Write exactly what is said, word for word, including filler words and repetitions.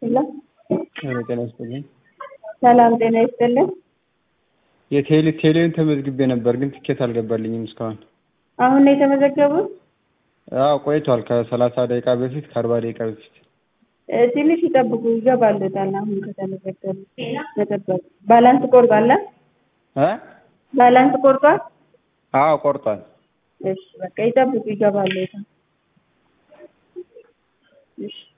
ሄሎ ሄሎ ጤና ይስጥልኝ። ሰላም ጤና ይስጥልኝ። የቴሌ ቴሌን ተመዝግቤ ነበር ግን ትኬት አልገባልኝም እስካሁን። አሁን ነው የተመዘገቡት? አዎ ቆይቷል ከሰላሳ ደቂቃ በፊት ከአርባ ደቂቃ በፊት። ትንሽ ይጠብቁ ይገባልዎታል። አሁን ከተመዘገቡ መጠበቅ ባላንስ ቆርጧል እ ባላንስ ቆርጧል? አዎ ቆርጧል። እሺ በቃ ይጠብቁ ይገባልዎታል። እሺ